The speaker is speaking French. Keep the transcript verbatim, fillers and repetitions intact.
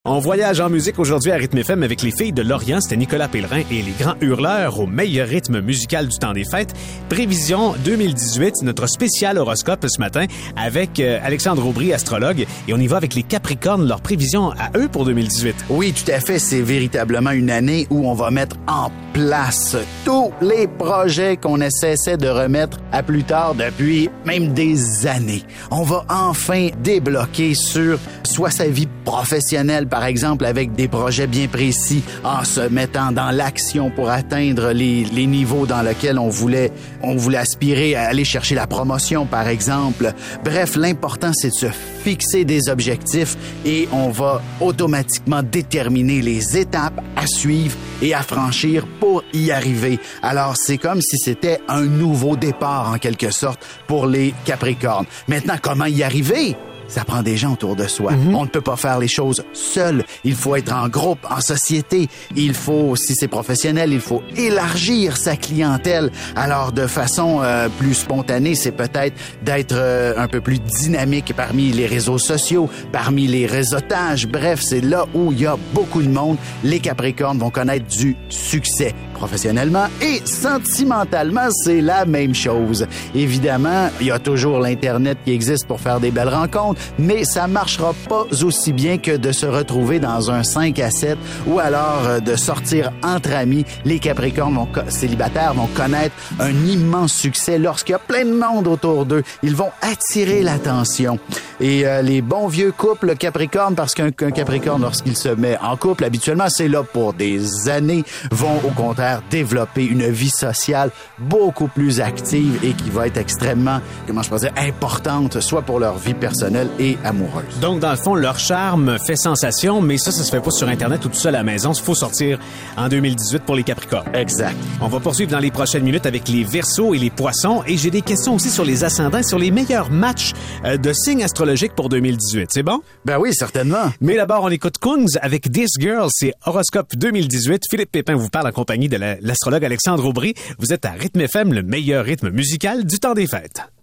On voyage en musique aujourd'hui à Rythme F M avec les filles de Lorient. C'était Nicolas Pellerin et les Grands Hurleurs au meilleur rythme musical du temps des fêtes. Prévision deux mille dix-huit, notre spécial horoscope ce matin avec euh, Alexandre Aubry, astrologue. Et on y va avec les Capricornes, leur prévision à eux pour deux mille dix-huit. Oui, tout à fait. C'est véritablement une année où on va mettre en place tous les projets qu'on essaie de remettre à plus tard depuis même des années. On va enfin débloquer sur soit sa vie professionnelle, par exemple, avec des projets bien précis, en se mettant dans l'action pour atteindre les, les niveaux dans lesquels on voulait, on voulait aspirer à aller chercher la promotion, par exemple. Bref, l'important, c'est de se fixer des objectifs et on va automatiquement déterminer les étapes à suivre et à franchir pour y arriver. Alors, c'est comme si c'était un nouveau départ, en quelque sorte, pour les Capricornes. Maintenant, comment y arriver? Ça prend des gens autour de soi. Mm-hmm. On ne peut pas faire les choses seul. Il faut être en groupe, en société. Il faut, si c'est professionnel, il faut élargir sa clientèle. Alors, de façon euh, plus spontanée, c'est peut-être d'être euh, un peu plus dynamique parmi les réseaux sociaux, parmi les réseautages. Bref, c'est là où il y a beaucoup de monde. Les Capricornes vont connaître du succès professionnellement et sentimentalement, c'est la même chose. Évidemment, il y a toujours l'Internet qui existe pour faire des belles rencontres, mais ça marchera pas aussi bien que de se retrouver dans un cinq à sept ou alors de sortir entre amis. Les Capricornes vont, célibataires vont connaître un immense succès lorsqu'il y a plein de monde autour d'eux. Ils vont attirer l'attention. Et euh, les bons vieux couples Capricorne, parce qu'un, qu'un Capricorne, lorsqu'il se met en couple, habituellement, c'est là pour des années, vont au contraire développer une vie sociale beaucoup plus active et qui va être extrêmement, comment je peux dire, importante, soit pour leur vie personnelle et amoureuse. Donc, dans le fond, leur charme fait sensation, mais ça, ça se fait pas sur Internet ou tout seul à la maison. Il faut sortir en deux mille dix-huit pour les Capricornes. Exact. On va poursuivre dans les prochaines minutes avec les Verseaux et les Poissons. Et j'ai des questions aussi sur les ascendants, sur les meilleurs matchs euh, de signes astrologiques pour deux mille dix-huit. C'est bon? Ben oui, certainement. Mais d'abord, on écoute Kungs avec This Girl. C'est Horoscope deux mille dix-huit. Philippe Pépin vous parle en compagnie de la, l'astrologue Alexandre Aubry. Vous êtes à Rythme F M, le meilleur rythme musical du temps des fêtes.